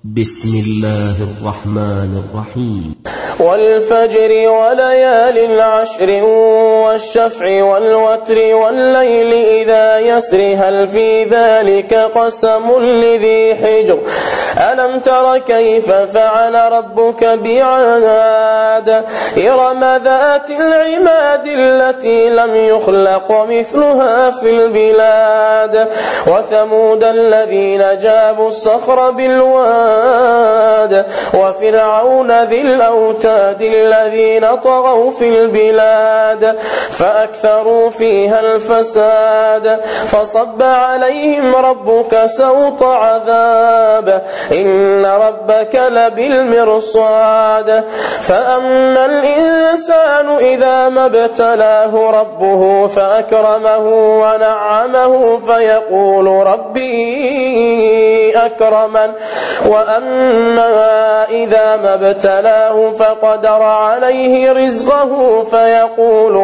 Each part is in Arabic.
بسم الله الرحمن الرحيم. والفجر وليال العشر والشفع والوتر والليل إذا يسر هل في ذلك قسم لذي حجر ألم تر كيف فعل ربك بعاد إرم ذات العماد التي لم يخلق مثلها في البلاد وثمود الذين جابوا الصخر بالواد وفرعون ذي الأوتاد الذين طغوا في البلاد فأكثروا فيها الفساد فصب عليهم ربك سوط عذاب إن ربك لبالمرصاد فأما الإنسان إذا ما ابتلاه ربه فأكرمه ونعمه فيقول ربي أكرمن وأما إذا ما ابتلاه فقدر عليه رزقه فيقول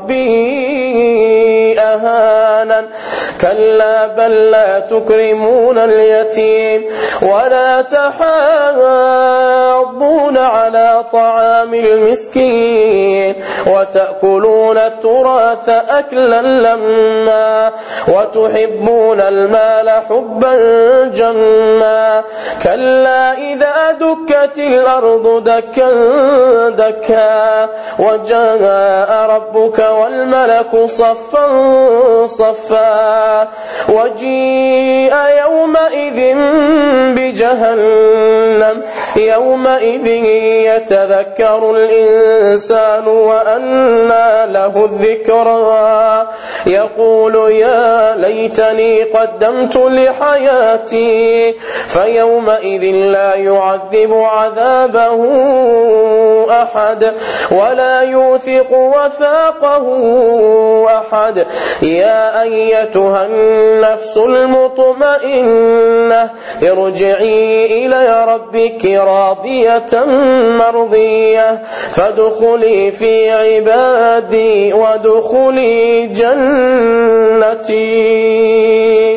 ربي أهانن كلا بل لا تكرمون اليتيم ولا تحاضون على طعام المسكين وتأكلون التراث أكلا لما وتحبون المال حبا جما كلا إذا دكت الأرض دكا دكا وجاء ربك والملك صفا صفا وجيء يومئذ بجهنم يومئذ يتذكر الإنسان وأنى له الذكرى يقول يا ليتني قدمت لحياتي فيومئذ لا يعذب عذابه أحد ولا يوثق وثاقه أحد يا أيتها النفس المطمئنة ارجعي إلى ربك راضية مرضية فادخلي في عبادي وادخلي جنتي.